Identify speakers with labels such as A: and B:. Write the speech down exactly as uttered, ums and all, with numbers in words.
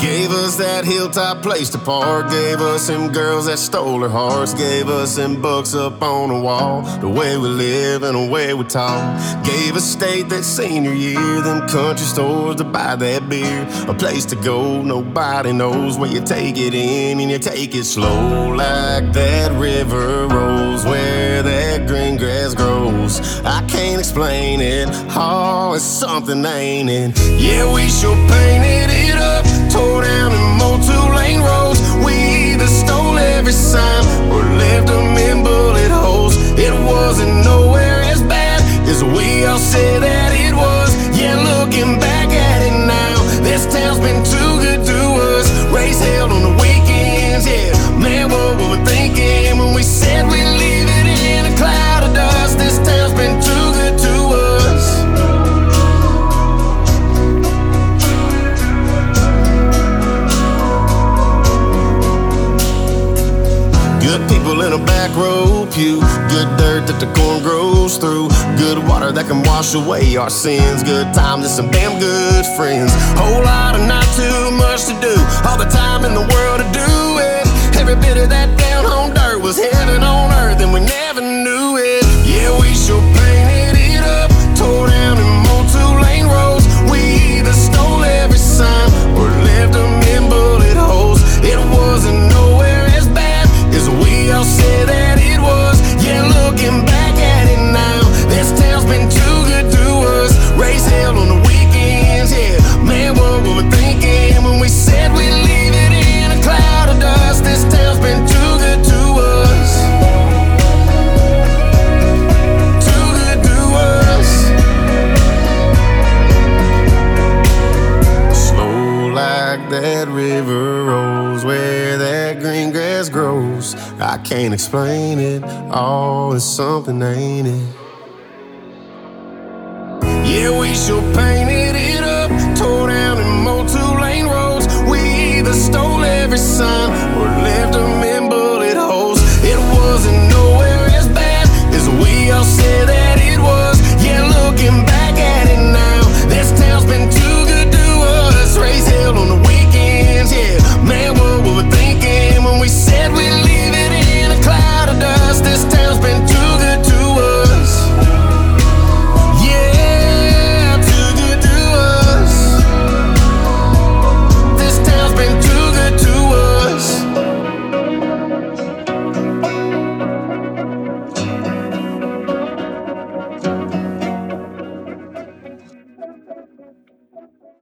A: Gave us that hilltop place to park. Gave us them girls that stole our hearts. Gave us them books up on the wall. The way we live and the way we talk. Gave us state that senior year. Them country stores to buy that beer. A place to go, nobody knows where you take it in and you take it slow. Like that river rolls where that green grass grows. I can't explain it, oh, it's something, ain't it? Yeah, we sure painted it up. Tore down and mowed two-lane roads. We either stole every sign or left them in bullet holes. It wasn't nowhere as bad as we all said that it was. Yeah, looking back at it now, this town's been too good to us. Race held on the weekends, yeah. Man, what were we thinking when we said we'd leave it in a cloud of dust? This town's been too good to us. Good people in a back row pew. Good dirt that the corn grows through. Good water that can wash away our sins. Good times and some damn good friends. Whole lot of not too much to do. All the time in the world to do it. Every bit of that down home dirt was heaven on earth and we never knew it. Yeah, we sure painted it up. Tore down and mowed two-lane roads. We either stole every sign or left them in bullet holes. It wasn't nowhere as bad as we all said that it was. Yeah, looking back at it now, this town's been too good to us. Race held on the weekends, yeah. Man, what were we thinking when we said we'd leave it in a cloud of dust? This town's been too good to us. Too good to us. Slow like that river rolls where that green grass grows. I can't explain it, oh, it's something, ain't it? Yeah, we sure painted it up. Tore down and mowed two-lane roads. We either stole every sign or left them in bullet holes. It wasn't nowhere as bad as we all said that